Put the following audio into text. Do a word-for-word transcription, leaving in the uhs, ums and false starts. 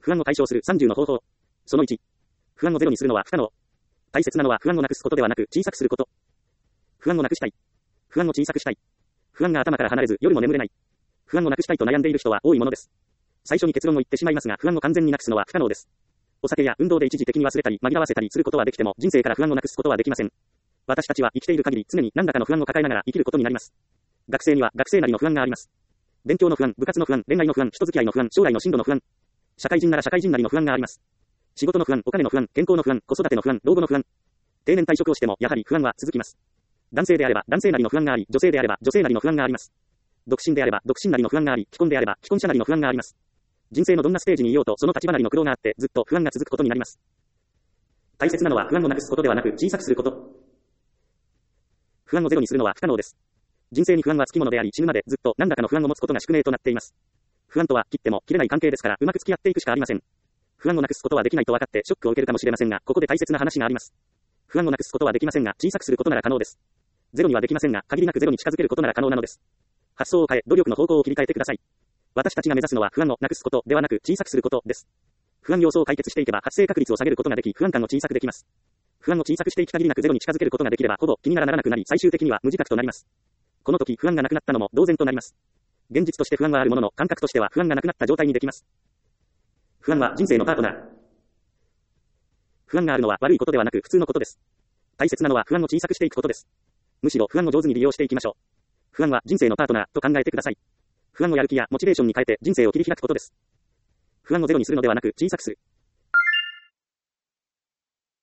不安を解消するさんじゅうの方法。そのいち。不安をゼロにするのは不可能。大切なのは不安をなくすことではなく小さくすること。不安をなくしたい。不安を小さくしたい。不安が頭から離れず夜も眠れない。不安をなくしたいと悩んでいる人は多いものです。最初に結論を言ってしまいますが、不安を完全になくすのは不可能です。お酒や運動で一時的に忘れたり紛らわせたりすることはできても、人生から不安をなくすことはできません。私たちは生きている限り常に何らかの不安を抱えながら生きることになります。学生には学生なりの不安があります。勉強の不安、部活の不安、恋愛の不安、人付き合いの不安、将来の進路の不安。社会人なら社会人なりの不安があります。仕事の不安、お金の不安、健康の不安、子育ての不安、老後の不安。定年退職をしてもやはり不安は続きます。男性であれば男性なりの不安があり、女性であれば女性なりの不安があります。独身であれば独身なりの不安があり、既婚であれば既婚者なりの不安があります。人生のどんなステージにいようとその立場なりの苦労があってずっと不安が続くことになります。大切なのは不安をなくすことではなく小さくすること。不安をゼロにするのは不可能です。人生に不安はつきものであり、死ぬまでずっと何らかの不安を持つことが宿命となっています。不安とは切っても切れない関係ですから、うまく付き合っていくしかありません。不安をなくすことはできないと分かってショックを受けるかもしれませんが、ここで大切な話があります。不安をなくすことはできませんが、小さくすることなら可能です。ゼロにはできませんが、限りなくゼロに近づけることなら可能なのです。発想を変え、努力の方向を切り替えてください。私たちが目指すのは不安をなくすことではなく小さくすることです。不安要素を解決していけば発生確率を下げることができ、不安感を小さくできます。不安を小さくしていき限りなくゼロに近づけることができれば、ほぼ気にならなくなり、最終的には無自覚となります。この時不安がなくなったのも同然となります。現実として不安はあるものの、感覚としては不安がなくなった状態にできます。不安は人生のパートナー。不安があるのは悪いことではなく普通のことです。大切なのは不安を小さくしていくことです。むしろ不安を上手に利用していきましょう。不安は人生のパートナーと考えてください。不安をやる気やモチベーションに変えて人生を切り開くことです。不安をゼロにするのではなく小さくする。